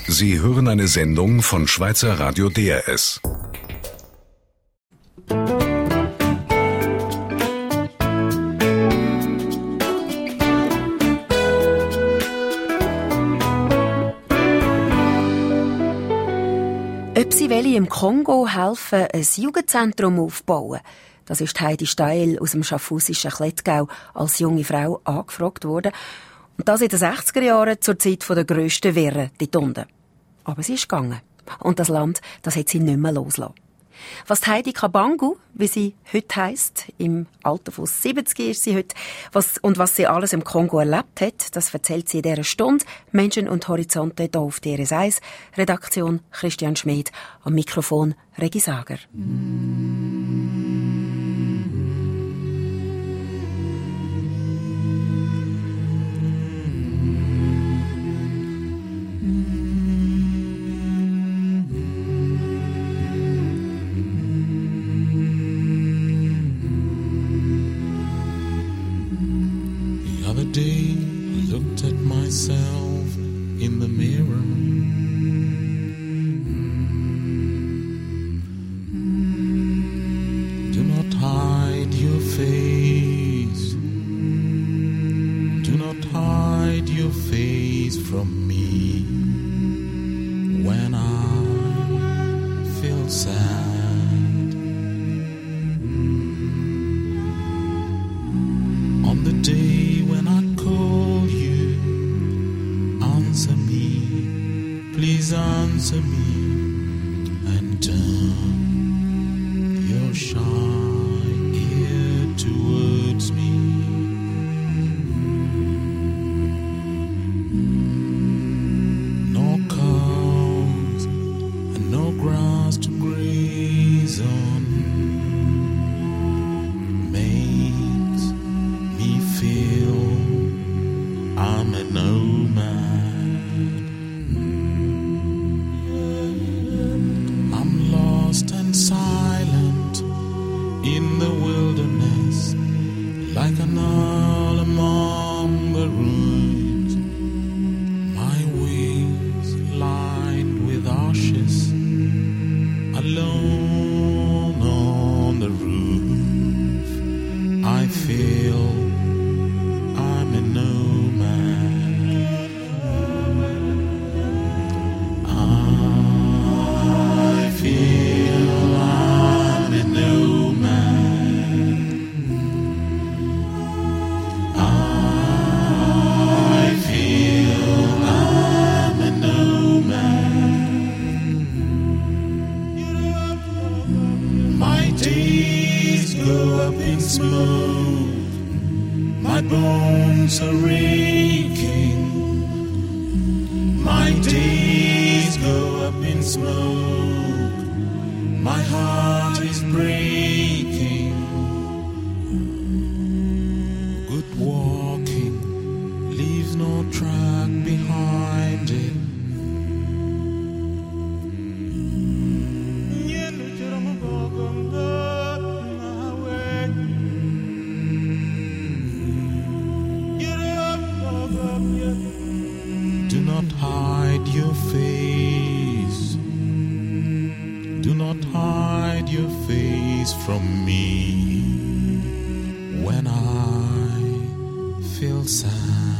Sie hören eine Sendung von Schweizer Radio DRS. Ob sie im Kongo helfen, ein Jugendzentrum aufzubauen, das ist Heidi Steil aus dem schaffhausischen Klettgau als junge Frau angefragt worden. Und das in den 60er Jahren zur Zeit der grössten Wirren dort unten. Aber sie ist gegangen. Und das Land, das hat sie nicht mehr losgelassen. Was Heidi Kabangu, wie sie heute heisst, im Alter von 70 ist sie heute, was sie alles im Kongo erlebt hat, das erzählt sie in dieser Stunde. Menschen und Horizonte hier auf DRS 1. Redaktion Christian Schmid, am Mikrofon Regi Sager. In the mirror, do not hide your face, do not hide your face from me when I feel sad. On the day when I call you, answer me, please answer me, and turn your shy ear towards me. No cows and no grass to graze on makes me feel I'm a nomad. And silent in the wilderness, like an owl among the ruins. My wings lined with ashes, alone on the roof. I feel I'm a nomad. I feel I'm a nomad. I feel I'm a nomad. My days go up in smoke, my bones are aching. My days go up in smoke, my heart is breaking. Good walking leaves no track behind it. Do not hide your face. Do not hide your face from me when I feel sad.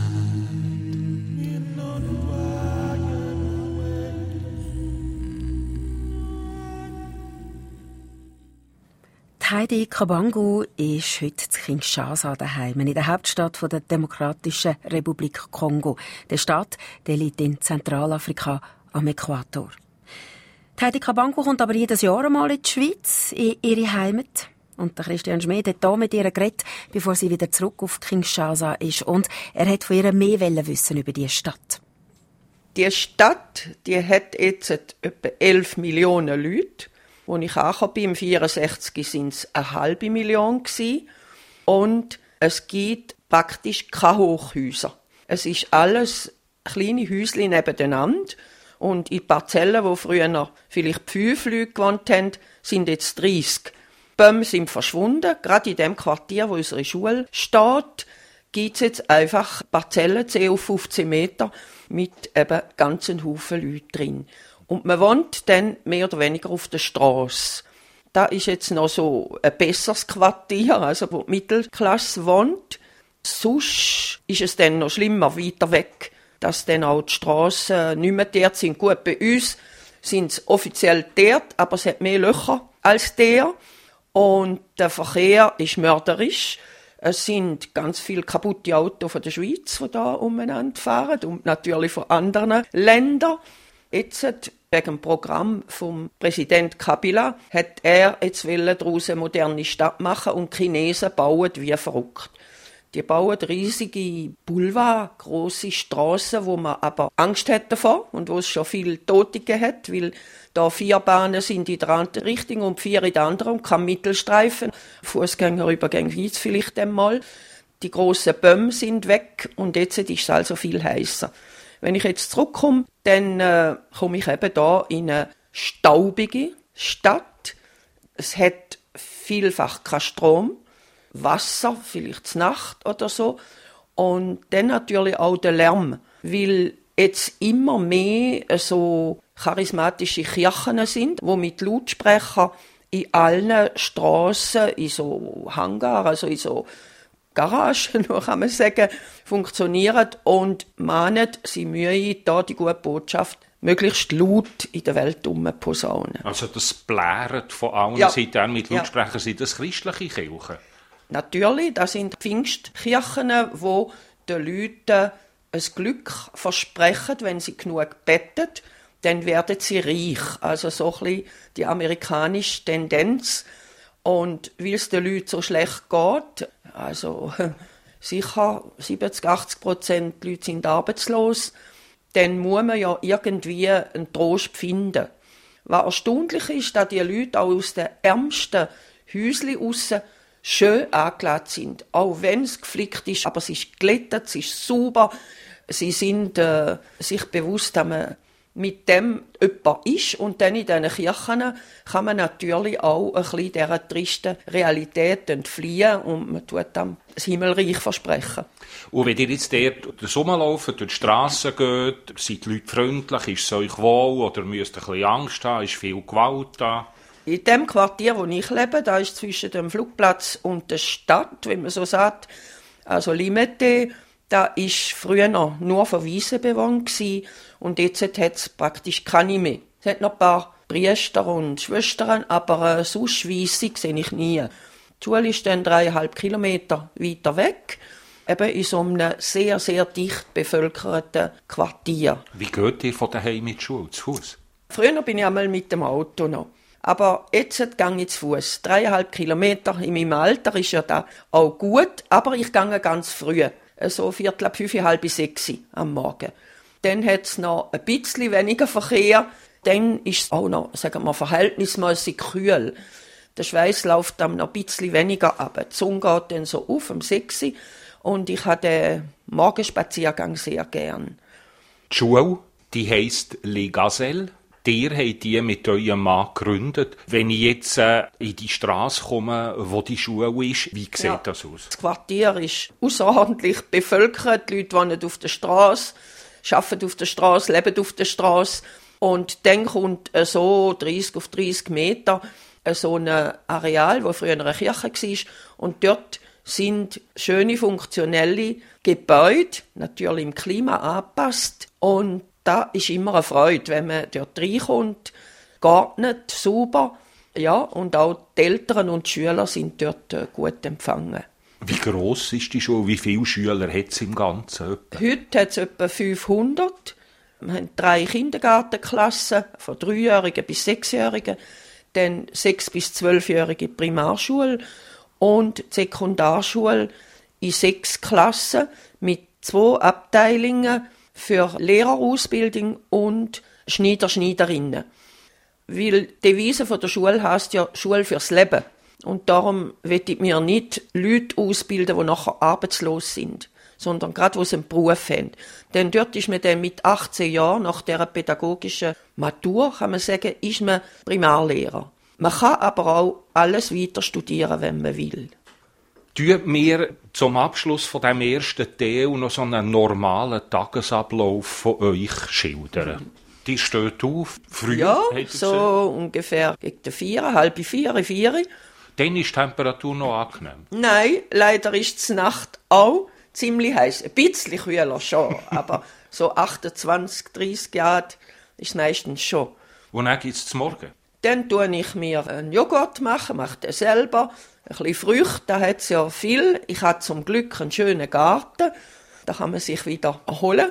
Heidi Kabangu ist heute in Kinshasa daheim, in der Hauptstadt der Demokratischen Republik Kongo. Der Staat, der liegt in Zentralafrika am Äquator. Heidi Kabangu kommt aber jedes Jahr einmal in die Schweiz, in ihre Heimat. Und der Christian Schmid hat hier mit ihr geredet, bevor sie wieder zurück auf Kinshasa ist. Und er hat von ihr mehr wissen über diese Stadt. Die Stadt, die hat jetzt etwa 11 Millionen Leute. Als ich angekommen bin, im 1964, waren es 0,5 Million. Und es gibt praktisch keine Hochhäuser. Es ist alles kleine Häuschen nebeneinander. Und in Parzellen, wo früher noch vielleicht 5 Leute gewohnt haben, sind jetzt 30. Die Bäume sind verschwunden. Gerade in dem Quartier, wo unsere Schule steht, gibt es jetzt einfach Parzellen, 10 auf 15 Meter. mit eben ganzen Haufen Leuten drin. Und man wohnt dann mehr oder weniger auf der Straße. Da ist jetzt noch so ein besseres Quartier, also wo die Mittelklasse wohnt. Sonst ist es dann noch schlimmer, weiter weg, dass dann auch die Strassen nicht mehr dort sind. Gut, bei uns sind es offiziell dort, aber es hat mehr Löcher als der. Und der Verkehr ist mörderisch. Es sind ganz viele kaputte Autos von der Schweiz, die da umeinander fahren und natürlich von anderen Ländern. Jetzt, wegen dem Programm vom Präsident Kabila, hat er jetzt daraus eine moderne Stadt machen und die Chinesen bauen wie verrückt. Die bauen riesige Boulevards, grosse Strassen, wo man aber Angst hat davor und wo es schon viele Tote hat, weil da 4 Bahnen sind in der einen Richtung und 4 in der anderen und kein Mittelstreifen. Fußgängerübergänge gibt es vielleicht einmal. Die grossen Bäume sind weg und jetzt ist es also viel heißer. Wenn ich jetzt zurückkomme, dann komme ich eben da in eine staubige Stadt. Es hat vielfach keinen Strom. Wasser, vielleicht zur Nacht oder so. Und dann natürlich auch der Lärm, weil jetzt immer mehr so charismatische Kirchen sind, wo mit Lautsprechern in allen Strassen, in so Hangar, also in so Garagen, kann man sagen, funktionieren und mahnen, sie müssen da die gute Botschaft möglichst laut in der Welt posaunen. Also das Blären von allen Seiten mit Lautsprechern, sind das christliche Kirchen? Natürlich, das sind Pfingstkirchen, wo den Leuten ein Glück versprechen, wenn sie genug beten, dann werden sie reich. Also so ein bisschen die amerikanische Tendenz. Und weil es den Leuten so schlecht geht, also sicher 70-80% der Leute sind arbeitslos, dann muss man ja irgendwie einen Trost finden. Was erstaunlich ist, dass die Leute auch aus den ärmsten Häuschen raus schön angelegt sind. Auch wenn es geflickt ist, aber es ist glättet, es ist sauber. Sie sind sich bewusst, dass man mit dem jemand ist. Und dann in diesen Kirchen kann man natürlich auch ein bisschen dieser tristen Realität entfliehen und man tut dann das Himmelreich versprechen. Und wenn ihr jetzt dort durch rumlaufen, durch die Strassen geht, sind die Leute freundlich, ist es euch wohl oder müsst ihr ein bisschen Angst haben, ist viel Gewalt da? In dem Quartier, wo ich lebe, da ist zwischen dem Flugplatz und der Stadt, wie man so sagt, also Limete, da ist früher noch nur von Weissen bewohnt gewesen, und jetzt hat es praktisch keine mehr. Es hat noch ein paar Priester und Schwestern, aber sonst Weisse sehe ich nie. Die Schule ist dann 3,5 Kilometer weiter weg, eben in so einem sehr, sehr dicht bevölkerten Quartier. Wie geht ihr von daheim in die Schule, zu Fuß? Früher bin ich einmal mit dem Auto noch. Aber jetzt gehe ich zu Fuß. 3,5 Kilometer in meinem Alter ist ja da auch gut, aber ich gehe ganz früh. So 5:45, 5:30 am Morgen. Dann hat es noch ein bisschen weniger Verkehr. Dann ist es auch noch, sagen wir, verhältnismäßig kühl. Der Schweiß läuft dann noch ein bisschen weniger ab. Die Sonne geht dann so auf, um 6 Uhr. Und ich habe den Morgenspaziergang sehr gern. Die Schule, die heisst Les Gazelles. Ihr habt die mit eurem Mann gegründet. Wenn ich jetzt in die Straße komme, wo die Schule ist, wie sieht das aus? Das Quartier ist außerordentlich bevölkert. Die Leute wohnen auf der Straße, arbeiten auf der Straße, leben auf der Straße. Und dann kommt so 30 auf 30 Meter so ein Areal, wo früher eine Kirche war. Und dort sind schöne, funktionelle Gebäude, natürlich im Klima angepasst. Und da ist immer eine Freude, wenn man dort reinkommt, geordnet, sauber. Ja, und auch die Eltern und die Schüler sind dort gut empfangen. Wie gross ist die Schule? Wie viele Schüler hat es im Ganzen? Heute hat es etwa 500. Wir haben 3 Kindergartenklassen, von 3-Jährigen bis 6-Jährigen, dann 6- bis 12-Jährige Primarschule und die Sekundarschule in 6 Klassen mit 2 Abteilungen für Lehrerausbildung und Schneider, Schneiderinnen. Weil die Devise von der Schule heisst ja Schule fürs Leben. Und darum will ich mir nicht Leute ausbilden, die nachher arbeitslos sind, sondern gerade, die sie einen Beruf haben. Denn dort ist man dann mit 18 Jahren, nach dieser pädagogischen Matur, kann man sagen, ist man Primarlehrer. Man kann aber auch alles weiter studieren, wenn man will. Tut mir zum Abschluss von dem ersten Teil noch so einen normalen Tagesablauf von euch schildern. Die steht auf, früh, Ja, hat ihr so gesagt. ungefähr gegen 4, halb 4. Dann ist die Temperatur noch angenehm. Nein, leider ist die Nacht auch ziemlich heiß. Ein bisschen kühler schon, aber so 28, 30 Grad ist meistens schon. Und dann gibt es zum Morgen. Dann tue ich mir einen Joghurt machen, mache den selber. Ein bisschen Früchte, da hat es ja viel. Ich habe zum Glück einen schönen Garten. Da kann man sich wieder erholen.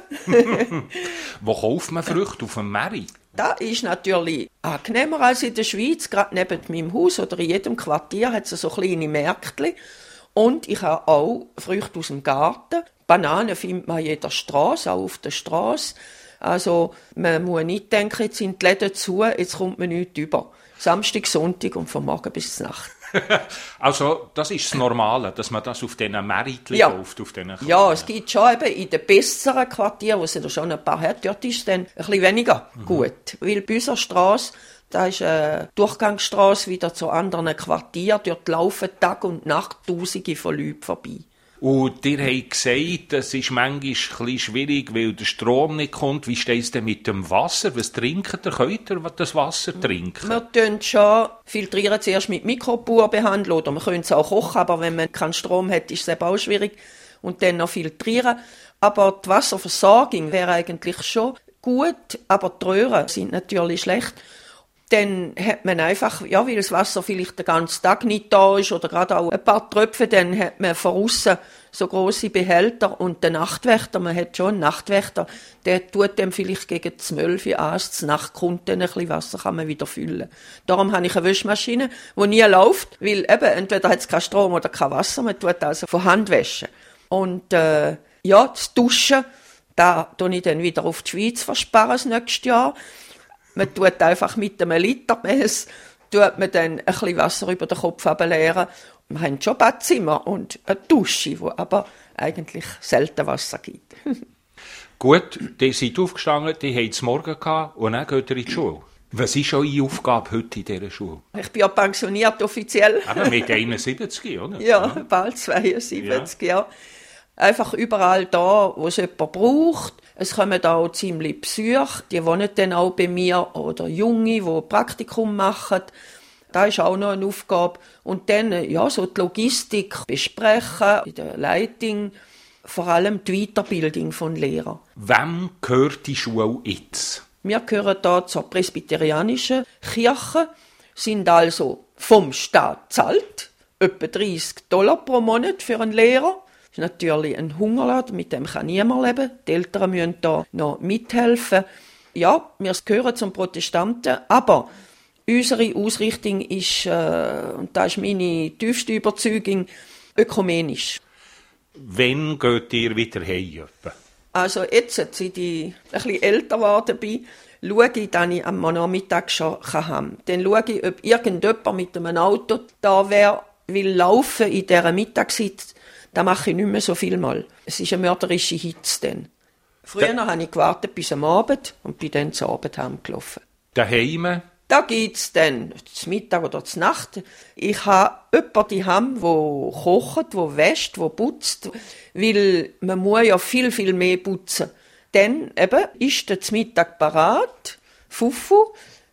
Wo kauft man Früchte? Auf dem Markt? Das ist natürlich angenehmer als in der Schweiz. Gerade neben meinem Haus oder in jedem Quartier hat es so kleine Märkte. Und ich habe auch Früchte aus dem Garten. Bananen findet man an jeder Straße, auch auf der Straße. Also man muss nicht denken, jetzt sind die Läden zu, jetzt kommt man nichts über. Samstag, Sonntag und von Morgen bis zur Nacht. Also, das ist das Normale, dass man das auf diesen Märkten Ja. kauft. Auf diesen Ja, es gibt schon eben in den besseren Quartieren, wo es ja schon ein paar hat, dort ist es dann ein bisschen weniger gut. Weil bei unserer Strasse, da ist eine Durchgangsstrasse wieder zu anderen Quartieren, dort laufen Tag und Nacht Tausende von Leuten vorbei. Und ihr habt gesagt, das ist manchmal ein bisschen schwierig, weil der Strom nicht kommt. Wie steht es denn mit dem Wasser? Was trinkt ihr? Könnt ihr das Wasser trinken? Wir filtrieren schon zuerst mit Mikropur behandeln oder wir können es auch kochen, aber wenn man keinen Strom hat, ist es eben auch schwierig. Und dann noch filtrieren. Aber die Wasserversorgung wäre eigentlich schon gut, aber die Röhren sind natürlich schlecht. Dann hat man einfach, ja, weil das Wasser vielleicht den ganzen Tag nicht da ist oder gerade auch ein paar Tröpfe, dann hat man von aussen so grosse Behälter und der Nachtwächter, man hat schon einen Nachtwächter, der tut dem vielleicht gegen 12 Uhr abends, zur Nacht kommt dann ein bisschen Wasser, kann man wieder füllen. Darum habe ich eine Wäschmaschine, die nie läuft, weil eben, entweder hat es keinen Strom oder kein Wasser, man tut also von Hand waschen. Und ja, das Duschen, da tue ich dann wieder auf die Schweiz versparen das nächste Jahr. Man tut einfach mit einem Litermesser, tut man dann ein bisschen Wasser über den Kopf ableeren. Wir haben schon Badzimmer und eine Dusche, wo aber eigentlich selten Wasser gibt. Gut, die seid aufgestanden, die habt es morgen gehabt und dann geht ihr in die Schule. Was ist eure Aufgabe heute in dieser Schule? Ich bin ja pensioniert offiziell. Eben mit 71, oder? Ja, bald 72, ja. Einfach überall da, wo es jemand braucht. Es kommen auch ziemlich Psyche, die wohnen dann auch bei mir, oder Junge, die Praktikum machen. Das ist auch noch eine Aufgabe. Und dann, ja, so die Logistik besprechen, in der Leitung, vor allem die Weiterbildung von Lehrern. Wem gehört die Schule jetzt? Wir gehören hier zur presbyterianischen Kirche, sind also vom Staat gezahlt, etwa $30 pro Monat für einen Lehrer. Das ist natürlich ein Hungerladen, mit dem kann niemand leben. Die Eltern müssen da noch mithelfen. Ja, wir gehören zum Protestanten, aber unsere Ausrichtung ist, und das ist meine tiefste Überzeugung, ökumenisch. Wann geht ihr wieder heim? Also jetzt, seit ich ein bisschen älter geworden bin, schaue ich, dass ich am Nachmittag schon haben kann. Dann schaue ich, ob irgendjemand mit einem Auto da wäre, will laufen in dieser Mittagszeit. Das mache ich nicht mehr so viel mal. Es ist eine mörderische Hitze dann. Früher habe ich gewartet bis am Abend und bin dann zu Abend heimgelaufen. Daheim? Da gibt's dann zum Mittag oder zur Nacht. Ich habe jemanden daheim, der kocht, der wäscht, der putzt, weil man muss ja viel, viel mehr putzen. Dann eben ist der zum Mittag parat, Fufu.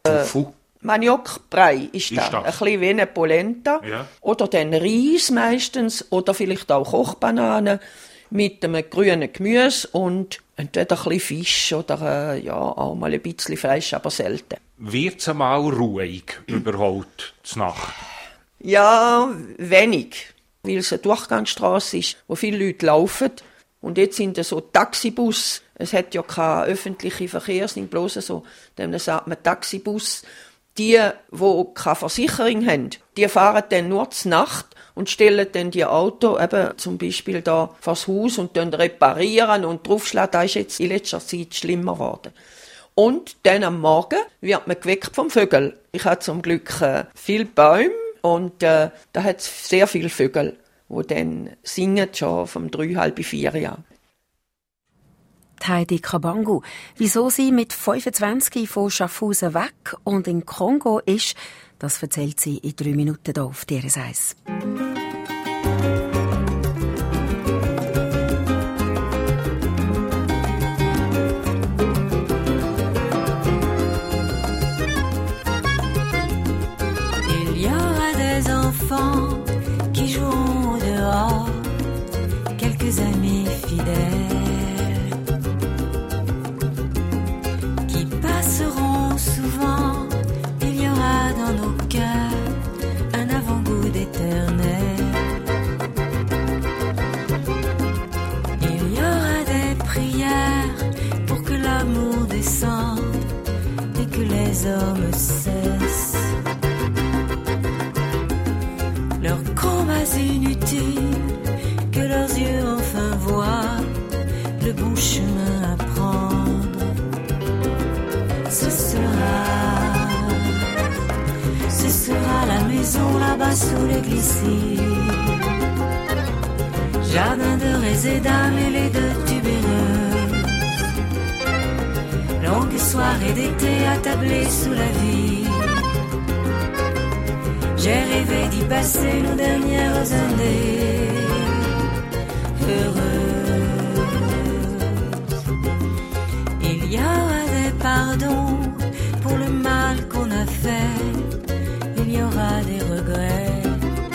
Maniokbrei ist das. Ein bisschen wie eine Polenta. Ja. Oder dann Reis meistens. Oder vielleicht auch Kochbananen mit einem grünen Gemüse und entweder ein bisschen Fisch oder ja, auch mal ein bisschen Fleisch, aber selten. Wird es einmal ruhig überhaupt zur Nacht? Ja, wenig. Weil es eine Durchgangsstrasse ist, wo viele Leute laufen. Und jetzt sind es so Taxibus. Es hat ja keine öffentliche Verkehr, es sind bloß so, dann sagt man Taxibus. Die keine Versicherung haben, die fahren dann nur zur Nacht und stellen dann die Auto eben zum Beispiel da vors Haus und dann reparieren und draufschlagen. Das ist jetzt in letzter Zeit schlimmer geworden. Und dann am Morgen wird man geweckt vom Vögel. Ich habe zum Glück viele Bäume und da hat es sehr viele Vögel, die dann singen schon vom 3, halb 4 Jahren. Heidi Kabangu. Wieso sie mit 25 von Schaffhausen weg und in Kongo ist, das erzählt sie in 3 Minuten hier auf DRS 1. les hommes cessent leurs combats inutiles, que leurs yeux enfin voient le bon chemin à prendre. Ce sera la maison là-bas sous les glycides, jardin de réséda mêlé de tubéreuses, longue soirée d'été attablée sous la vie. J'ai rêvé d'y passer nos dernières années heureuses. Il y aura des pardons pour le mal qu'on a fait, il y aura des regrets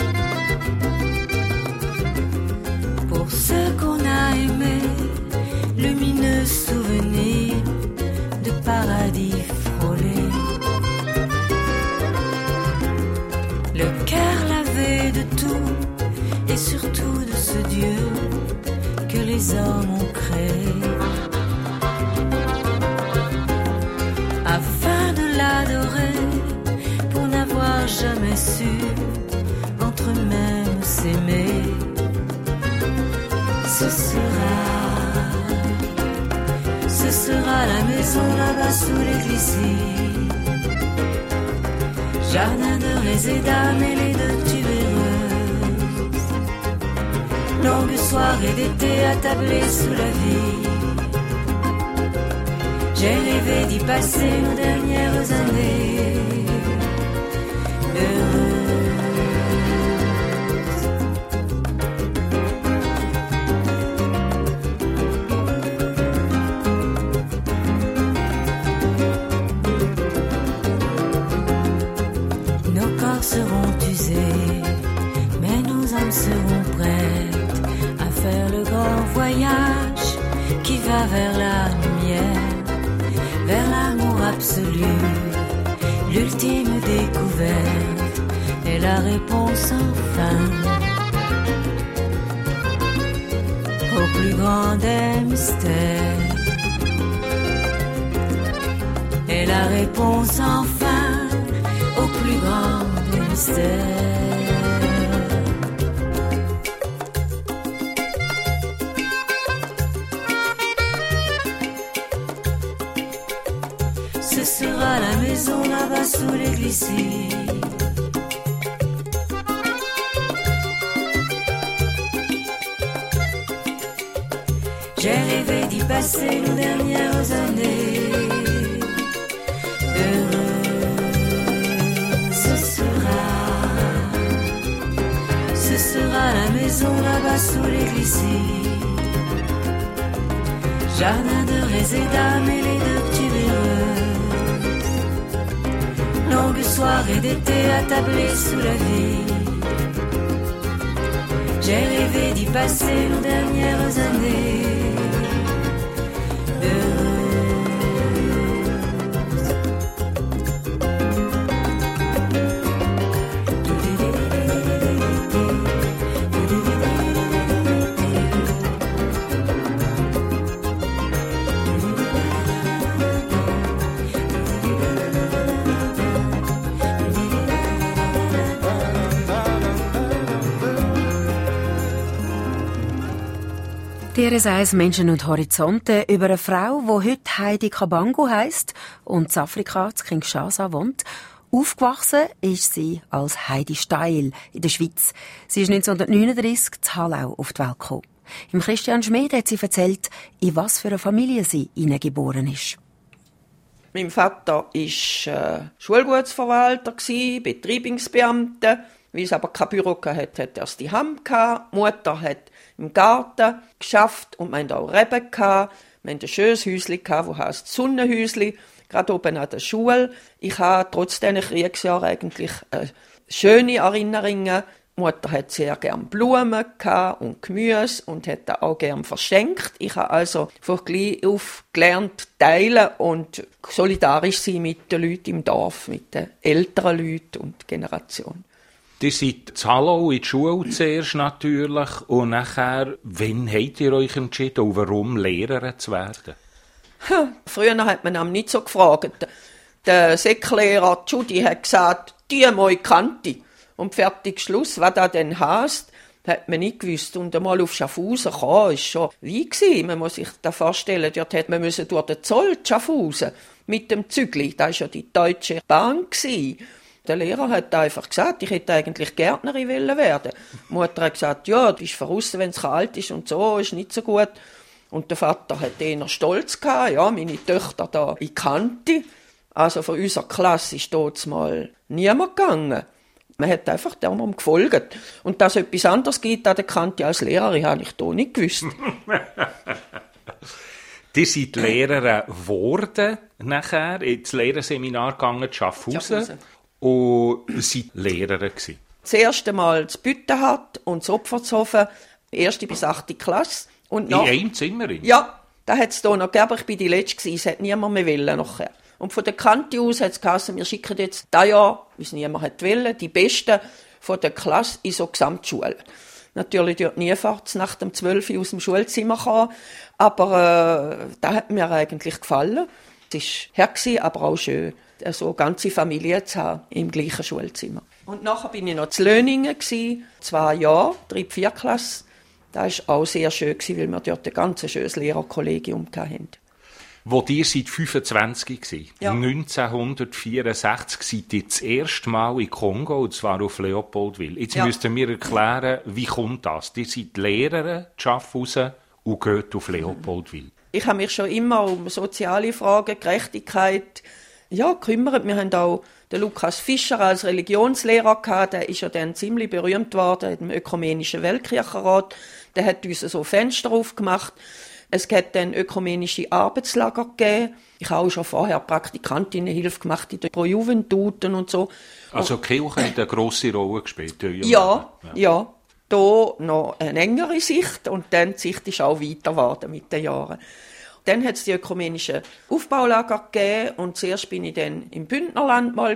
pour ceux qu'on a aimés, lumineux souvenirs de paradis frôlés. Le cœur lavé de tout et surtout de ce Dieu que les hommes ont créé, afin de l'adorer, pour n'avoir jamais su entre eux-mêmes s'aimer. Ce sera la maison là-bas sous les glycides, jardin de réséda mêlé de tubéreuses, longue soirée d'été attablée sous la vie. J'ai rêvé d'y passer nos dernières années heureuses. Nos corps seront usés, mais nos âmes seront prêtes à faire le grand voyage qui va vers la lumière, vers l'amour absolu. L'ultime découverte est la réponse enfin au plus grand des mystères. Et la réponse enfin au plus grand des mystères. Ce sera la maison là-bas sous les glycides, j'ai rêvé d'y passer nos dernières années heureuses. Ce sera la maison là-bas sous les glycides, jardin de réséda mêlé de tubéreuses, longue soirée d'été attablée sous la vie. J'ai rêvé d'y passer nos dernières années heureuses. DRS1 Menschen und Horizonte über eine Frau, die heute Heidi Kabango heisst und in Afrika, in Kinshasa, wohnt. Aufgewachsen ist sie als Heidi Steil in der Schweiz. Sie ist 1939 in Hallau auf die Welt gekommen. Im Christian Schmid hat sie erzählt, in was für eine Familie sie hineingeboren ist. Mein Vater war Schulgutsverwalter, Betreibungsbeamter. Weil es aber kein Büro hatte, hat er es die Hand gehabt. Die Mutter hat im Garten geschafft und wir hatten auch Reben gehabt. Wir hatten ein schönes Häuschen gehabt, das heisst Sonnenhäuschen, gerade oben an der Schule. Ich habe trotz diesen Kriegsjahren eigentlich schöne Erinnerungen. Die Mutter hat sehr gern Blumen gehabt und Gemüse und hat auch gern verschenkt. Ich habe also von klein auf gelernt, teilen und solidarisch sein mit den Leuten im Dorf, mit den älteren Leuten und Generationen. Ihr seid in Hallau in die Schule zuerst natürlich und nachher, wann habt ihr euch entschieden und warum Lehrerin zu werden? Früher hat man einem nicht so gefragt. Der Säcklehrer Judy hat gesagt, die moi Kante. Und fertig Schluss, was das denn heisst, hat man nicht gewusst. Und einmal auf Schaffhausen kommen, ist schon wie gewesen. Man muss sich das vorstellen, dort hätte man durch den Zoll Schaffhausen mit dem Zügli. Das war ja die Deutsche Bahn gewesen. Der Lehrer hat einfach gesagt, ich hätte eigentlich Gärtnerin werden. Die Mutter hat gesagt, ja, du bist voraus, wenn es kalt ist und so, ist nicht so gut. Und der Vater hat eher Stolz gehabt, ja, meine Töchter da in Kante. Also von unserer Klasse ist dort mal niemand gegangen. Man hat einfach darum gefolgt. Und dass es etwas anderes gibt an der Kante als Lehrerin, habe ich hier nicht gewusst. Die sind Lehrerin geworden, nachher ins Lehrerseminar gegangen, Schaffhausen. Und sie waren Lehrerin gewesen. Das erste Mal das Büttenhardt und das Opfertshofen, 1. bis 8. Klasse. Und in einem Zimmer? Ja, da hat es hier noch gegeben, ich war die Letzte, es hat niemand mehr wollen nachher. Und von der Kante aus hat es geheißen, wir schicken jetzt dieses Jahr, wie es niemand hat wollen, die Besten von der Klasse in so Gesamtschule. Natürlich dort nie nach dem 12 Uhr aus dem Schulzimmer kommen, aber das hat mir eigentlich gefallen. Es war her, aber auch schön, so eine ganze Familie zu haben im gleichen Schulzimmer. Und nachher bin ich noch zu Löningen, 2 Jahre, 3. bis 4. Klasse. Das war auch sehr schön, weil wir dort ein ganz schönes Lehrerkollegium hatten. Wo ihr seit 25 gewesen, ja. 1964 seid ihr das erste Mal in Kongo, und zwar auf Leopoldwil. Jetzt müsst ihr mir erklären, wie kommt das? Ihr seid Lehrerin, Schaffhausen und geht auf Leopoldwil. Ich habe mich schon immer um soziale Fragen, Gerechtigkeit gekümmert. Wir haben auch den Lukas Fischer als Religionslehrer gehabt. Der ist ja dann ziemlich berühmt worden im Ökumenischen Weltkirchenrat. Der hat uns so Fenster aufgemacht. Es hat dann ökumenische Arbeitslager gegeben. Ich habe auch schon vorher Praktikantinnenhilfe gemacht in den Pro-Juventuten und so. Also die Kirche hat eine grosse Rolle gespielt. Ja. Da noch eine engere Sicht und dann die Sicht ist auch weiter geworden mit den Jahren. Dann hat es die ökumenischen Aufbaulager gegeben und zuerst bin ich dann im Bündnerland mal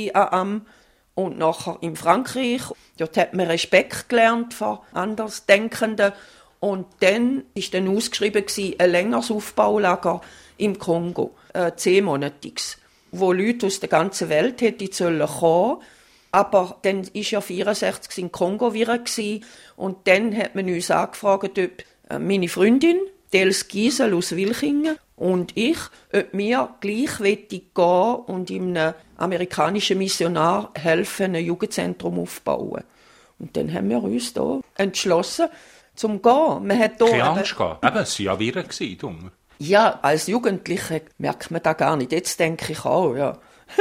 und nachher in Frankreich. Dort hat man Respekt gelernt vor Andersdenkenden. Und dann war dann ausgeschrieben ein längeres Aufbaulager im Kongo, 10-monatiges, wo Leute aus der ganzen Welt hätten kommen sollen. Aber dann war ja 1964 in Kongo wieder und dann hat man uns angefragt, ob meine Freundin, Dels Giesel aus Wilchingen, und ich, ob wir gleich gehen und einem amerikanischen Missionar helfen, ein Jugendzentrum aufbauen. Und dann haben wir uns da entschlossen, zum Gehen. Man hat keine Angst gehabt. Eben, es waren ja Viren. Ja, als Jugendliche merkt man das gar nicht. Jetzt denke ich auch, ja.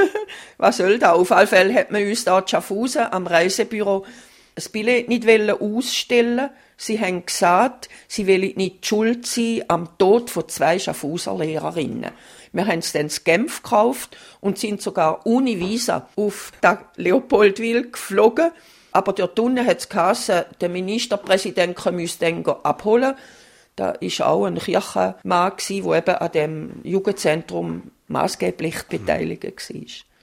Was soll das? Auf alle Fälle hat man uns da in Schaffhausen am Reisebüro ein Billett nicht ausstellen. Sie haben gesagt, sie wollen nicht schuld sein am Tod von 2 Schaffhauser Lehrerinnen. Wir haben es dann in Genf gekauft und sind sogar ohne Visa auf Leopoldwil geflogen. Aber dort unten hat es geheißen, der Ministerpräsident müsste dann abholen. Da war auch ein Kirchenmann, der eben an dem Jugendzentrum maßgeblich beteiligt war.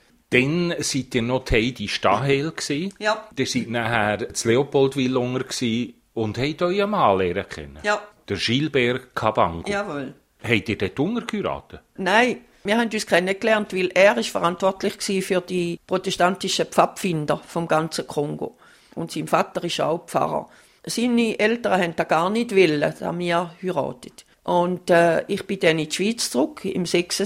Dann seid ihr noch Heidi Stahel. Ja. Ihr seid nachher zu Leopoldwil und habt euren Mann lernen kennen. Ja. Der Gilbert Kabango. Jawohl. Habt ihr dort geheiratet? Nein. Wir haben uns kennengelernt, weil er ist verantwortlich war für die protestantischen Pfadfinder vom ganzen Kongo. Und sein Vater ist auch Pfarrer. Seine Eltern haben das gar nicht wollen, dass wir heiraten. Und ich bin dann in die Schweiz zurück, im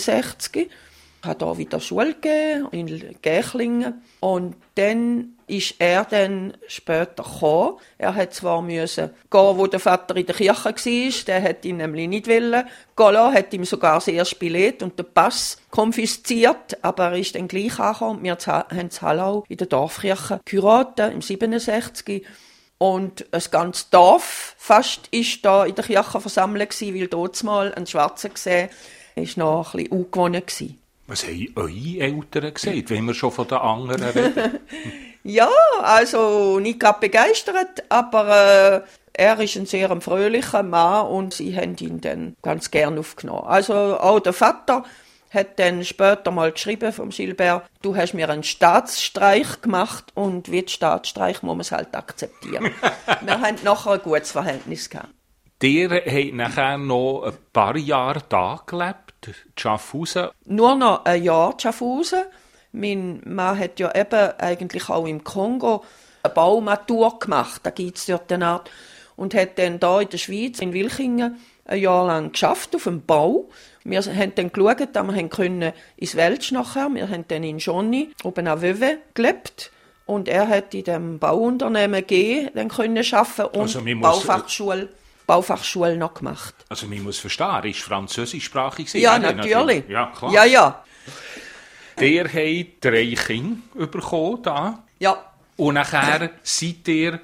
66. Ich habe hier wieder Schule gegeben, in Gächlingen. Und dann ist er dann später gekommen. Er hat zwar müssen gehen, wo der Vater in der Kirche war, der hat ihn nämlich nicht wollen. Golo hat ihm sogar das erste Billett und den Pass konfisziert, aber er ist dann gleich angekommen. Wir haben in Hallau in der Dorfkirche geheiratet, im 67. Und das ganze Dorf fast ist da in der Kirche versammelt gewesen, weil dort mal ein Schwarzer gesehen, ist noch ein bisschen ungewohnt gewesen. Was haben eure Eltern gesagt, wenn wir schon von den anderen reden? Ja, also nicht gerade begeistert, aber er ist ein sehr fröhlicher Mann und sie haben ihn dann ganz gern aufgenommen. Also auch der Vater hat dann später mal geschrieben vom Gilbert, du hast mir einen Staatsstreich gemacht und wie Staatsstreich muss man es halt akzeptieren. Wir haben nachher ein gutes Verhältnis gehabt. Ihr habt nachher noch ein paar Jahre da gelebt. Schaffhausen? Nur noch ein Jahr Schaffhausen. Mein Mann hat ja eben eigentlich auch im Kongo eine Baumatur gemacht, da gibt es dort eine Art, und hat dann da in der Schweiz, in Wilchingen, ein Jahr lang geschafft auf dem Bau. Wir haben dann geschaut, dass wir können ins Welsch nachher, wir haben dann in Johnny oben an Vevey gelebt und er hat in dem Bauunternehmen G dann können arbeiten und Also Baufachschule noch gemacht. Also man muss verstehen, er ist französischsprachig. Ja, natürlich. Ja, klar. Ja, ja. Der hat 3 Kinder bekommen da. Ja. Und nachher seid ihr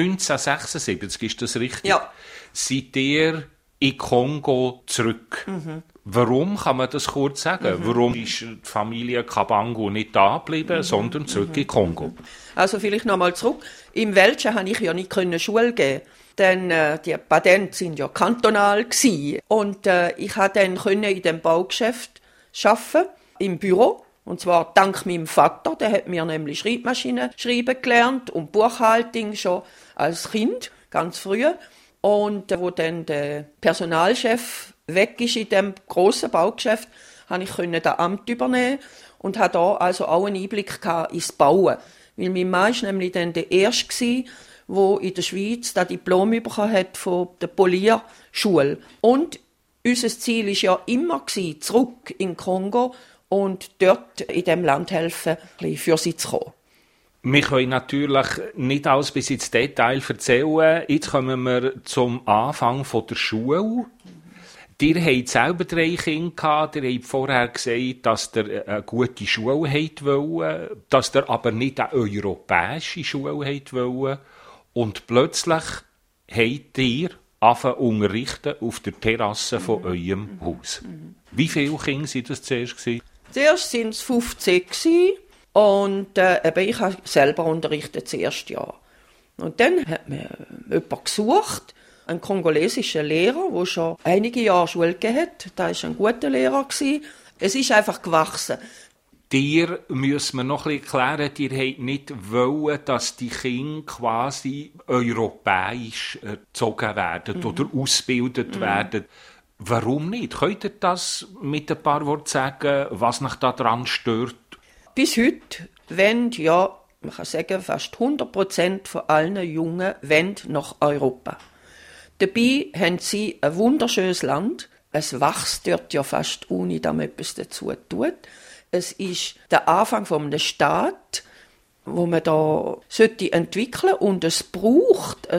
1976, ist das richtig? Ja. Seid ihr in Kongo zurück. Warum, kann man das kurz sagen? Warum ist die Familie Kabangu nicht da geblieben, sondern zurück in Kongo? Also vielleicht nochmal zurück. Im Welschen konnte ich ja nicht Schule geben, denn die Patente sind ja kantonal gewesen. Und ich konnte dann in dem Baugeschäft arbeiten, im Büro. Und zwar dank meinem Vater, der hat mir nämlich Schreibmaschinen schreiben gelernt und Buchhaltung schon als Kind, ganz früh. Und wo dann der Personalchef weg ist in dem grossen Baugeschäft, konnte ich das Amt übernehmen und hatte da also auch einen Einblick ins Bauen. Weil mein Mann war nämlich dann der Erste, der in der Schweiz das Diplom bekommen hat von der Polierschule. Und unser Ziel war ja immer zurück in Kongo und dort in diesem Land helfen, für sie zu kommen. Wir können natürlich nicht alles bis ins Detail erzählen. Jetzt kommen wir zum Anfang der Schule. Ihr habt selber 3 Kinder gehabt. Ihr habt vorher gesagt, dass ihr eine gute Schule wollt, dass ihr aber nicht eine europäische Schule wollt. Und plötzlich habt ihr angefangen unterrichten auf der Terrasse von eurem Haus. Wie viele Kinder waren das zuerst? Zuerst waren es 15 und ich habe selber unterrichtet das erste Jahr. Und dann hat mir jemand gesucht, einen kongolesischen Lehrer, der schon einige Jahre Schule gegeben hat. Das war ein guter Lehrer. Es ist einfach gewachsen. Dir müssen wir noch ein bisschen erklären, ihr wollt nicht wollen, dass die Kinder quasi europäisch erzogen werden oder ausgebildet werden. Warum nicht? Könnt ihr das mit ein paar Worten sagen, was euch daran stört? Bis heute wollen, ja, man kann sagen, fast 100% von allen Jungen wollen nach Europa. Dabei haben sie ein wunderschönes Land. Es wächst dort ja fast ohne, dass man etwas dazu tut. Es ist der Anfang von einem Staat, wo man da entwickeln sollte. Und es braucht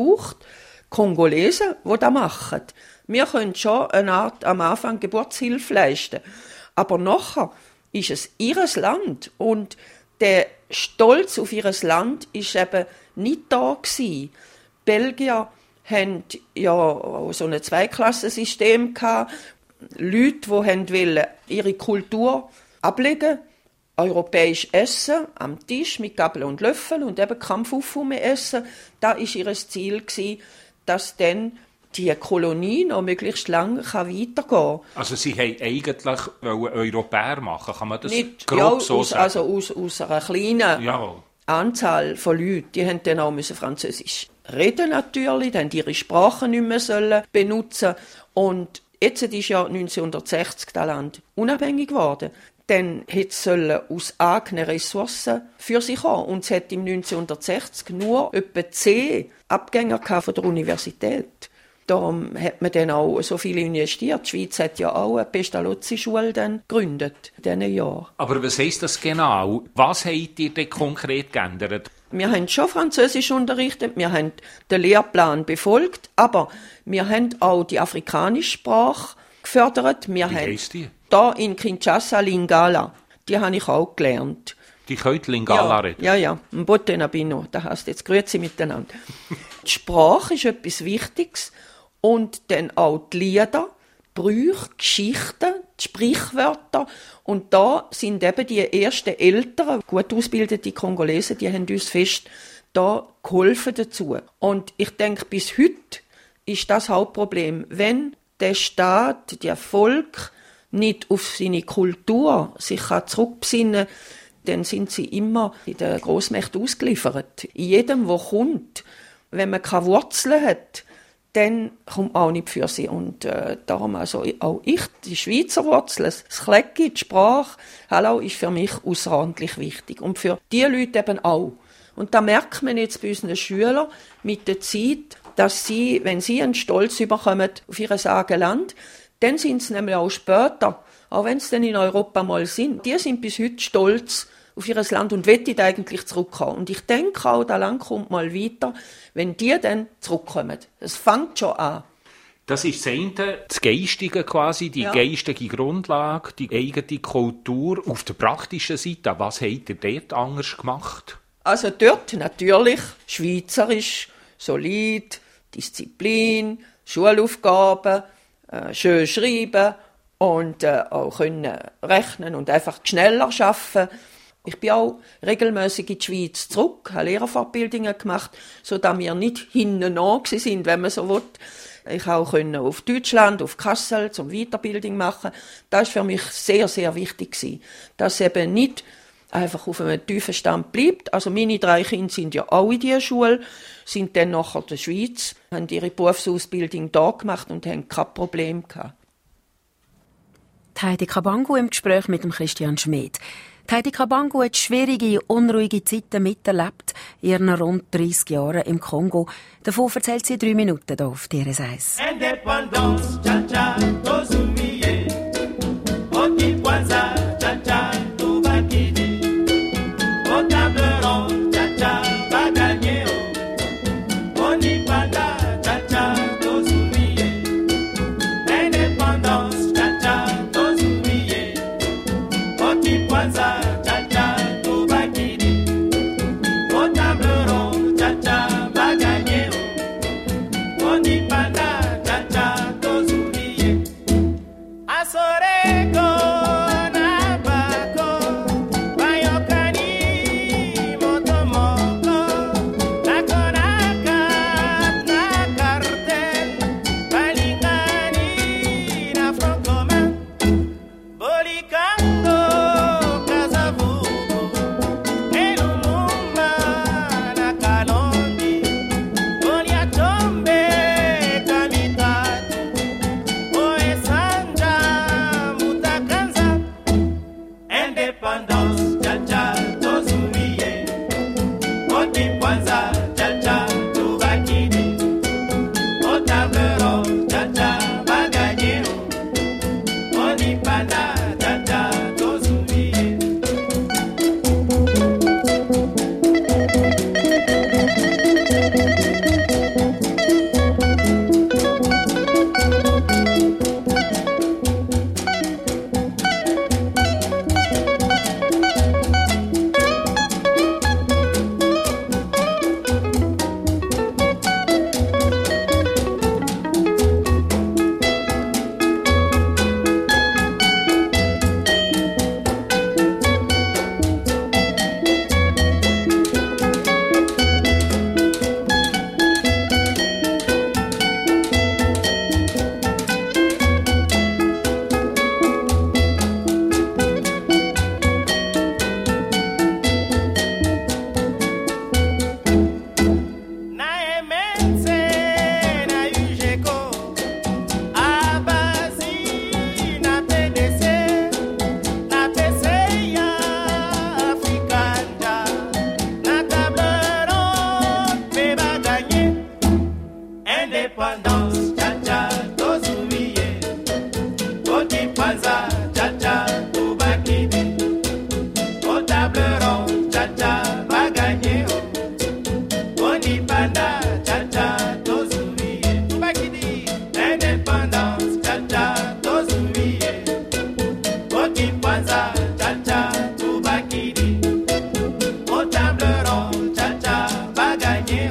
Kongolesen, die das machen. Wir können schon eine Art am Anfang Geburtshilfe leisten. Aber nachher ist es ihres Land. Und der Stolz auf ihres Land ist eben nicht da gewesen. Belgier haben ja so ein Zweiklassensystem gehabt. Leute, die wollten ihre Kultur ablegen, europäisch essen, am Tisch mit Gabel und Löffel und eben Kampfufume essen. Das war ihr Ziel, dass dann die Kolonie noch möglichst lange weitergehen kann. Also sie wollten eigentlich Europäer machen, kann man das nicht, grob ja, so sagen? Also aus einer kleinen Anzahl von Leuten, die haben dann auch Französisch reden natürlich, dann ihre Sprache nicht mehr sollen benutzen. Und jetzt ist ja 1960 das Land unabhängig geworden. Dann hätte es aus eigenen Ressourcen für sich kommen. Und es hat im 1960 nur etwa 10 Abgänger von der Universität. Darum hat man dann auch so viel investiert. Die Schweiz hat ja auch eine Pestalozzi-Schule gegründet in diesen Jahren. Aber was heisst das genau? Was habt ihr denn konkret geändert? Wir haben schon Französisch unterrichtet, wir haben den Lehrplan befolgt, aber wir haben auch die afrikanische Sprache gefördert. Wie heisst die? Da in Kinshasa Lingala. Die habe ich auch gelernt. Die können Lingala reden? Ja. Mbote Nabino. Das heisst jetzt Grüezi miteinander. Die Sprache ist etwas Wichtiges. Und dann auch die Lieder, die Brüche, Geschichten, die Sprichwörter. Und da sind eben die ersten älteren, gut ausgebildete Kongolesen, die haben uns fest da geholfen dazu. Und ich denke, bis heute ist das Hauptproblem. Wenn der Staat, der Volk nicht auf seine Kultur sich zurückbesinnen kann, dann sind sie immer in der Grossmächte ausgeliefert. In jedem, der kommt, wenn man keine Wurzeln hat, dann kommt man auch nicht für sie. Und darum, also auch ich, die Schweizer Wurzeln, das Klecki, die Sprache, hallo, ist für mich außerordentlich wichtig. Und für die Leute eben auch. Und da merkt man jetzt bei unseren Schülern mit der Zeit, dass sie, wenn sie einen Stolz bekommen auf ihr Sagenland, dann sind sie nämlich auch später, auch wenn sie dann in Europa mal sind, die sind bis heute stolz auf ihr Land und wollen eigentlich zurückkommen. Und ich denke auch, das Land kommt mal weiter, wenn die dann zurückkommen. Es fängt schon an. Das ist das eine, das Geistige quasi, die geistige Grundlage, die eigene Kultur. Auf der praktischen Seite, was habt ihr dort anders gemacht? Also dort natürlich schweizerisch, solid, Disziplin, Schulaufgaben, schön schreiben und auch können rechnen und einfach schneller arbeiten. Ich bin auch regelmäßig in die Schweiz zurück, habe Lehrerfortbildungen gemacht, sodass wir nicht hinten an sind, wenn man so will. Ich auch auf Deutschland, auf Kassel zum Weiterbildung machen. Das war für mich sehr, sehr wichtig, dass es eben nicht einfach auf einem tiefen Stand bleibt. Also meine 3 Kinder sind ja auch in dieser Schule, sind dann nachher in der Schweiz, haben ihre Berufsausbildung da gemacht und haben kein Problem gehabt. Heidi Kabangu im Gespräch mit dem Christian Schmid. Heidi Kabangu hat schwierige, unruhige Zeiten miterlebt in ihren rund 30 Jahren im Kongo. Davon erzählt sie 3 Minuten hier auf DRS 1. Indépendance, cha-cha, tozumiye. Okikwanza, cha-cha, tubakidi. Otableron, cha-cha, baganyeo. Onipanda, cha-cha, tozumiye. Indépendance, cha-cha, tozumiye. Okikwanza, cha-cha, tubakidi. Otableron, cha-cha, baganyeo. Onipanda, cha-cha, tozumiye. Asoreko na bako, bayokani motomoko, nakonaka na cartel, balingani na front commun, bolikando kazavubu, elumumba na kalondi, boliatombe kamitatu. Indépendance, cha-cha, tozumiye. Okikwanza, cha-cha, tubakidi. Otableron, cha-cha, baganyeo. Onipanda, cha-cha, tozumiye. Indépendance, cha-cha, tozumiye. Okikwanza, cha-cha, tubakidi. Otableron, cha-cha, baganyeo. Onipanda, cha-cha, tozumiye. Tubakidi. Indépendance, cha-cha, tozumiye. Okikwanza, cha-cha, tubakidi. Otableron, cha-cha, baganyeo.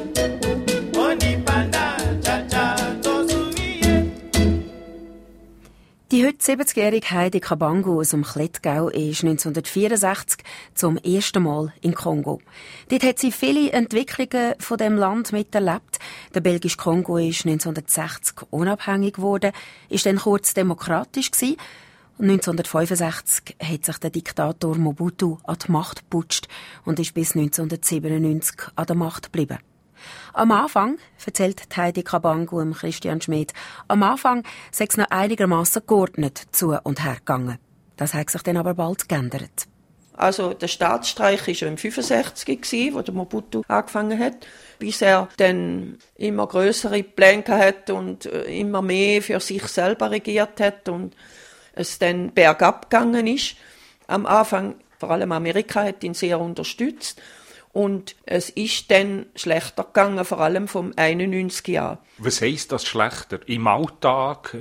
Die heute 70-jährige Heidi Kabangu aus dem Klettgau ist 1964 zum ersten Mal in Kongo. Dort hat sie viele Entwicklungen von dem Land miterlebt. Der belgische Kongo ist 1960 unabhängig geworden, ist dann kurz demokratisch gewesen. Und 1965 hat sich der Diktator Mobutu an die Macht geputscht und ist bis 1997 an der Macht geblieben. Am Anfang, erzählt Heidi Kabangu und Christian Schmid, am Anfang sei es noch einigermaßen geordnet zu und her gegangen. Das hat sich dann aber bald geändert. Also der Staatsstreich war ja im 1965, wo der Mobutu angefangen hat, bis er dann immer grössere Pläne hat und immer mehr für sich selber regiert hat und es dann bergab gegangen ist. Am Anfang, vor allem Amerika, hat ihn sehr unterstützt und es ist dann schlechter gegangen, vor allem vom 91 an. Was heisst das schlechter? Im Alltag?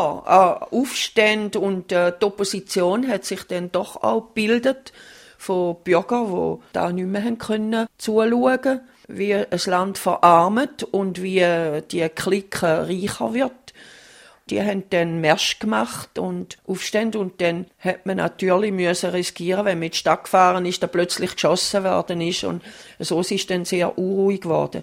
Ja, Aufstände und die Opposition hat sich dann doch auch gebildet von Bürgern, die da nicht mehr können zuschauen, wie ein Land verarmt und wie die Clique reicher wird. Die haben dann Märsch gemacht und Aufstände und dann hat man natürlich müssen riskieren, wenn man in die Stadt gefahren ist, da plötzlich geschossen worden ist und so ist es dann sehr unruhig geworden.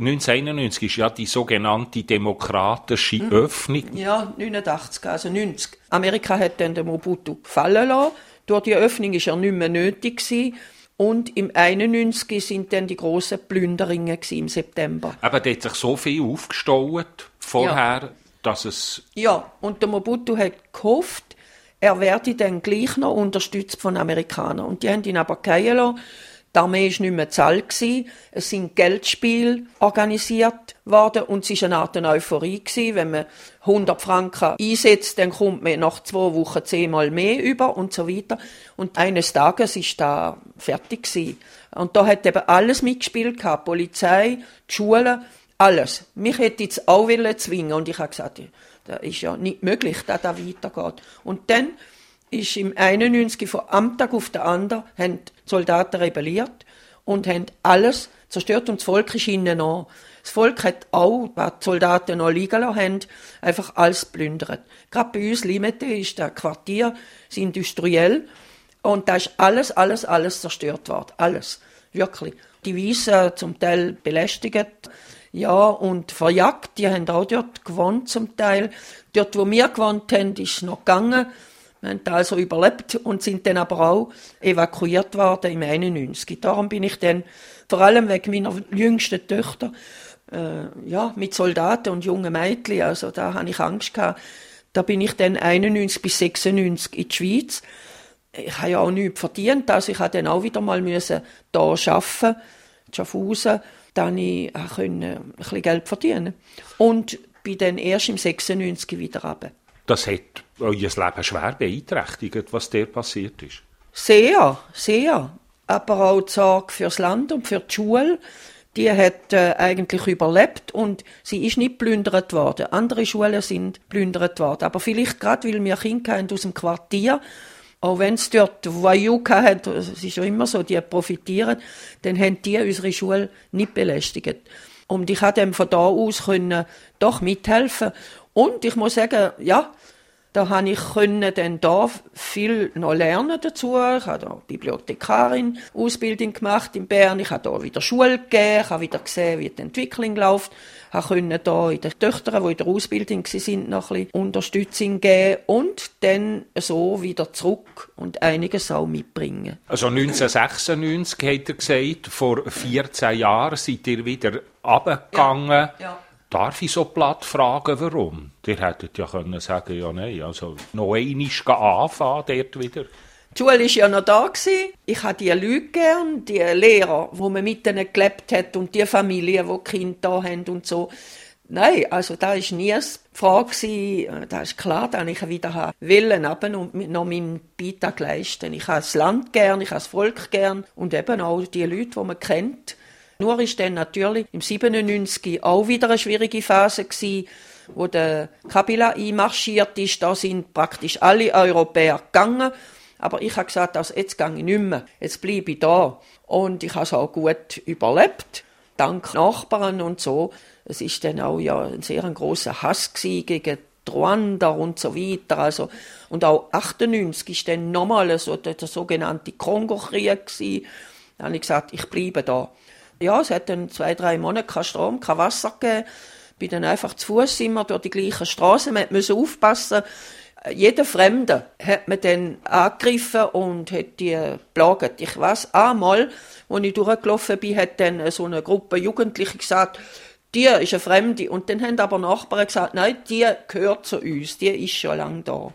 1991 ist ja die sogenannte demokratische Öffnung. Ja, 89, also 90. Amerika hat dann den Mobutu fallen lassen. Durch die Öffnung war er nicht mehr nötig gewesen. Und im 91 sind dann die grossen Plünderungen im September. Aber da hat sich so viel aufgestaut vorher, dass es... Ja, und der Mobutu hat gehofft, er werde dann gleich noch unterstützt von Amerikanern. Und die haben ihn aber fallen lassen. Die Armee war nicht mehr zahlt gewesen. Es sind Geldspiele organisiert worden und es war eine Art Euphorie gewesen. Wenn man 100 Franken einsetzt, dann kommt man nach 2 Wochen 10-mal mehr über und so weiter. Und eines Tages ist da fertig gewesen. Und da hat eben alles mitgespielt gehabt. Die Polizei, die Schulen, alles. Mich hätte jetzt auch zwingen und ich habe gesagt, das ist ja nicht möglich, dass das weitergeht. Und dann ist im 91 von einem Tag auf den anderen haben die Soldaten rebelliert und haben alles zerstört und das Volk ist ihnen nach. Das Volk hat auch, was die Soldaten noch liegen lassen haben, einfach alles plündert. Gerade bei uns, Limete, ist das Quartier, das Industriell und da ist alles zerstört worden. Alles. Wirklich. Die Weißen zum Teil belästigt, ja, und verjagt, die haben auch dort gewohnt zum Teil. Dort, wo wir gewohnt haben, ist es noch gegangen. Wir haben also überlebt und sind dann aber auch evakuiert worden im 91. Darum bin ich dann, vor allem wegen meiner jüngsten Töchter, mit Soldaten und jungen Mädchen, also da hatte ich Angst gehabt. Da bin ich dann 91 bis 96 in die Schweiz. Ich habe ja auch nichts verdient, also ich musste dann auch wieder mal hier arbeiten, in Schaffhausen, dann ich ein bisschen Geld verdienen. Und bin dann erst im 96 wieder runter. Das hat euer Leben schwer beeinträchtigt, was dir passiert ist? Sehr, sehr. Aber auch die Sorge fürs Land und für die Schule, die hat eigentlich überlebt und sie ist nicht plündert worden. Andere Schulen sind plündert worden. Aber vielleicht gerade, weil wir Kinder haben aus dem Quartier, auch wenn es dort Voyou hat, es ist ja immer so, die profitieren, dann haben die unsere Schule nicht belästigt. Und ich konnte dem von da aus doch mithelfen. Und ich muss sagen, ja, da konnte ich dann da viel noch lernen dazu. Ich habe da Bibliothekarin Ausbildung gemacht in Bern. Ich habe da wieder Schule gegeben. Ich habe wieder gesehen, wie die Entwicklung läuft. Ich konnte da in den Töchtern, die in der Ausbildung waren, noch ein bisschen Unterstützung geben und dann so wieder zurück und einiges auch mitbringen. Also 1996, hat er gesagt, vor 14 Jahren seid ihr wieder runtergegangen. Ja. Darf ich so platt fragen, warum? Ihr hättet ja können sagen, ja nein, also noch einmal anfangen dort wieder. Die Schule war ja noch da. Ich hatte die Leute gern, die Lehrer, wo man mit ihnen gelebt hat und die Familien, die Kinder da haben und so. Nein, also da war nie eine Frage. Da ist klar, dass ich wieder wollen und noch meinen Beitrag leisten. Ich habe das Land gern, ich habe das Volk gern und eben auch die Leute, die man kennt. Nur ist dann natürlich im 97 auch wieder eine schwierige Phase gewesen, wo der Kabila einmarschiert ist. Da sind praktisch alle Europäer gegangen. Aber ich habe gesagt, also jetzt gehe ich nicht mehr. Jetzt bleibe ich da. Und ich habe es auch gut überlebt. Dank Nachbarn und so. Es ist dann auch ja ein sehr grosser Hass gewesen gegen die Ruander und so weiter. Also, und auch 98 ist dann nochmal so der sogenannte Kongo-Krieg gewesen. Da habe ich gesagt, ich bleibe da. Ja, es hat dann 2-3 Monate kein Strom, kein Wasser gegeben. Ich bin dann einfach zu Fuß immer durch die gleichen Straßen. Man musste aufpassen. Jeden Fremden hat man dann angegriffen und hat die geplagt. Ich weiss, einmal, als ich durchgelaufen bin, hat dann so eine Gruppe Jugendliche gesagt, die ist eine Fremde. Und dann haben aber Nachbarn gesagt, nein, die gehört zu uns, die ist schon lange da.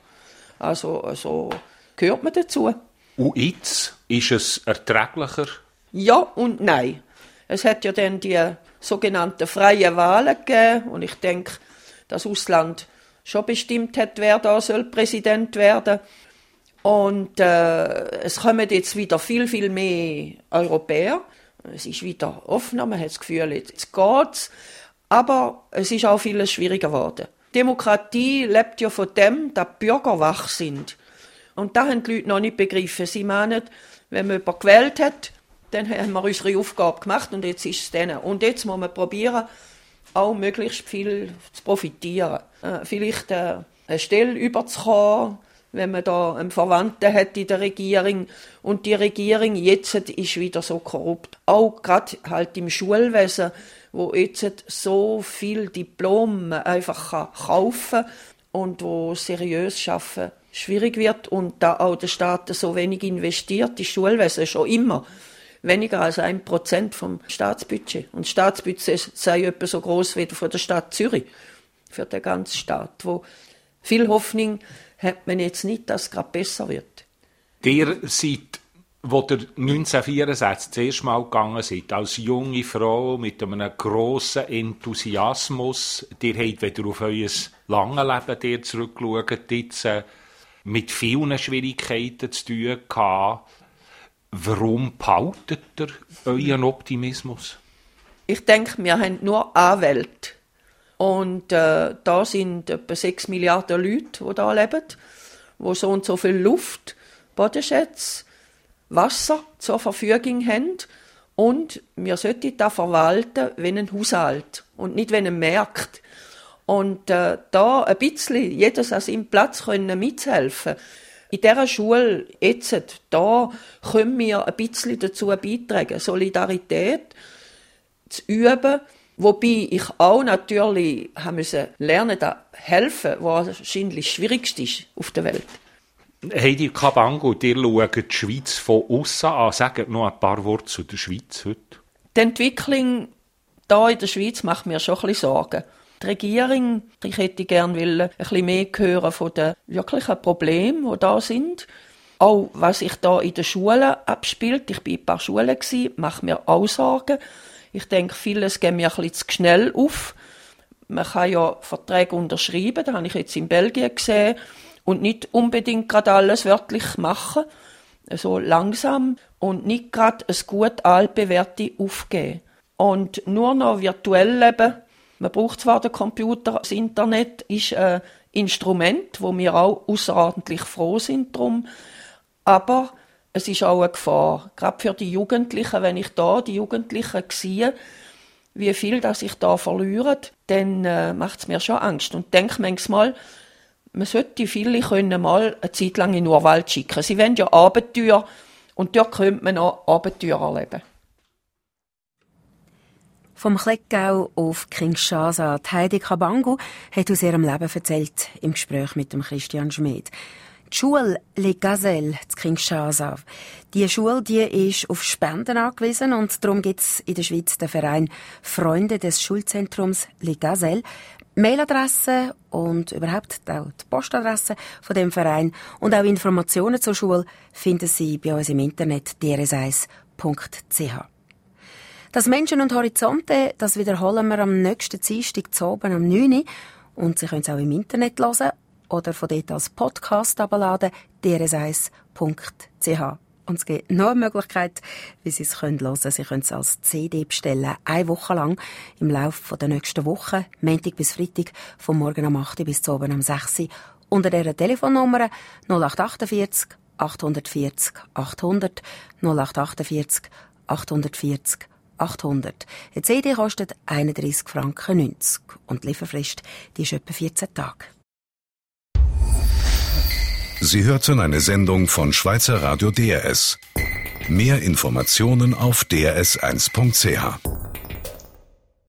Also gehört man dazu. Und jetzt ist es erträglicher? Ja und nein. Es hat ja dann die sogenannten freien Wahlen gegeben und ich denke, dass Ausland schon bestimmt hat, wer da soll Präsident werden. Und es kommen jetzt wieder viel, viel mehr Europäer. Es ist wieder offener, man hat das Gefühl, jetzt geht's. Aber es ist auch vieles schwieriger geworden. Demokratie lebt ja von dem, dass die Bürger wach sind. Und das haben die Leute noch nicht begriffen. Sie meinen, wenn man jemanden gewählt hat, dann haben wir unsere Aufgabe gemacht und jetzt ist es denen. Und jetzt muss man probieren, auch möglichst viel zu profitieren. Vielleicht eine Stelle überzukommen, wenn man da einen Verwandten hat in der Regierung. Und die Regierung jetzt ist wieder so korrupt. Auch gerade halt im Schulwesen, wo jetzt so viel Diplom einfach kaufen kann und wo seriös arbeiten schwierig wird und da auch der Staat so wenig investiert, die Schulwesen schon immer. Weniger als 1% vom Staatsbudget. Und das Staatsbudget sei etwa so groß wie von der Stadt Zürich. Für den ganzen Staat. Wo viel Hoffnung hat man jetzt nicht, dass es gerade besser wird. Ihr seid, wo ihr 1964 das erste Mal gegangen seid, als junge Frau mit einem grossen Enthusiasmus, ihr habt wieder auf euer langes Leben zurückgeschaut, jetzt mit vielen Schwierigkeiten zu tun gehabt. Warum behaltet ihr euren Optimismus? Ich denke, wir haben nur eine Welt. Und da sind etwa 6 Milliarden Leute, die da leben, die so und so viel Luft, Bodenschätze, Wasser zur Verfügung haben. Und wir sollten das verwalten wie ein Haushalt und nicht wie ein Markt. Und da ein bisschen, jedes an seinem Platz können mithelfen. In dieser Schule, jetzt, da können wir ein bisschen dazu beitragen, Solidarität zu üben, wobei ich auch natürlich lernen musste, helfen, was wahrscheinlich das Schwierigste ist auf der Welt. Heidi Kabango, ihr schaut die Schweiz von aussen an. Sagt noch ein paar Worte zu der Schweiz heute. Die Entwicklung hier in der Schweiz macht mir schon ein bisschen Sorgen. Die Regierung, ich hätte gerne ein bisschen mehr hören von den wirklichen Problemen, die da sind. Auch was sich da in den Schulen abspielt. Ich war in ein paar Schulen, macht mir auch Sorgen. Ich denke, vieles geht mir ein bisschen zu schnell auf. Man kann ja Verträge unterschreiben, das habe ich jetzt in Belgien gesehen, und nicht unbedingt gerade alles wörtlich machen. So langsam und nicht gerade ein gut altbewährtes aufgeben. Und nur noch virtuell leben. Man braucht zwar den Computer, das Internet ist ein Instrument, wo wir auch außerordentlich froh sind drum, aber es ist auch eine Gefahr. Gerade für die Jugendlichen, wenn ich da die Jugendlichen sehe, wie viel das ich da verliere, dann macht es mir schon Angst. Und denke manchmal, man sollte viele können mal eine Zeit lang in den Urwald schicken. Sie wollen ja Abenteuer und dort könnte man auch Abenteuer erleben. Vom Klettgau auf Kinshasa. Heidi Kabango hat aus ihrem Leben erzählt im Gespräch mit dem Christian Schmid. Die Schule Les Gazelles zu Kinshasa. Die Schule, die ist auf Spenden angewiesen und darum gibt es in der Schweiz den Verein Freunde des Schulzentrums Les Gazelles. Mailadresse und überhaupt auch die Postadresse von dem Verein und auch Informationen zur Schule finden Sie bei uns im Internet drs1.ch. Das Menschen und Horizonte, das wiederholen wir am nächsten Dienstag zu oben am 9 Uhr. Und Sie können es auch im Internet hören oder von dort als Podcast abladen, drs1.ch. Und es gibt noch eine Möglichkeit, wie Sie es hören können. Sie können es als CD bestellen, 1 Woche lang, im Laufe der nächsten Woche, Montag bis Freitag, vom Morgen um 8 Uhr bis zu oben um 6 Uhr, unter dieser Telefonnummer 0848 840 800, 0848 840 800. Eine CD kostet 31,90 Franken und die Lieferfrist die ist etwa 14 Tage. Sie hörten eine Sendung von Schweizer Radio DRS. Mehr Informationen auf drs1.ch.